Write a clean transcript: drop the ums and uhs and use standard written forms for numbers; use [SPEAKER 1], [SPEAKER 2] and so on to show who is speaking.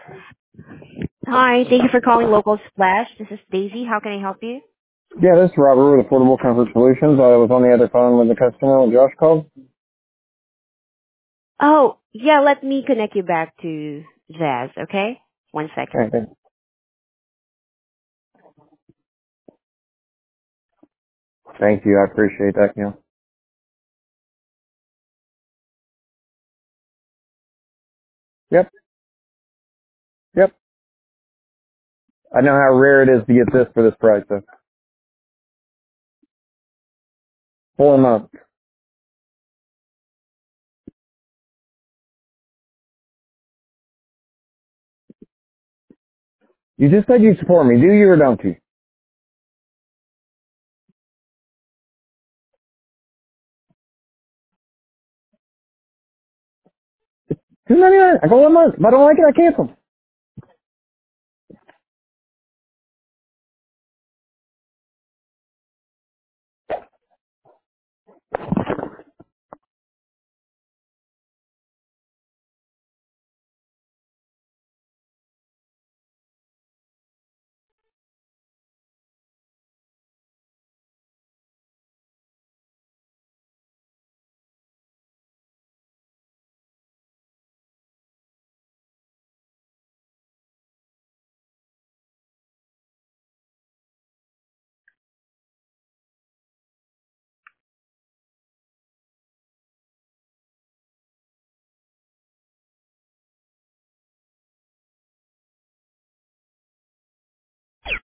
[SPEAKER 1] Hi, thank you for calling Local Splash. This is Daisy. How can I help you?
[SPEAKER 2] Yeah, this is Robert with Affordable Comfort Solutions. I was on the other phone with the customer when Josh called.
[SPEAKER 1] Oh, yeah, let me connect you back to Zaz, okay? One second.
[SPEAKER 2] Okay. Thank you. I appreciate that, Neil. Yep. Yep. I know how rare it is to get this for this price, though. 4 months. You just said you support me. Do you or don't you? $2.99. I go 1 month. If I don't like it, I cancel.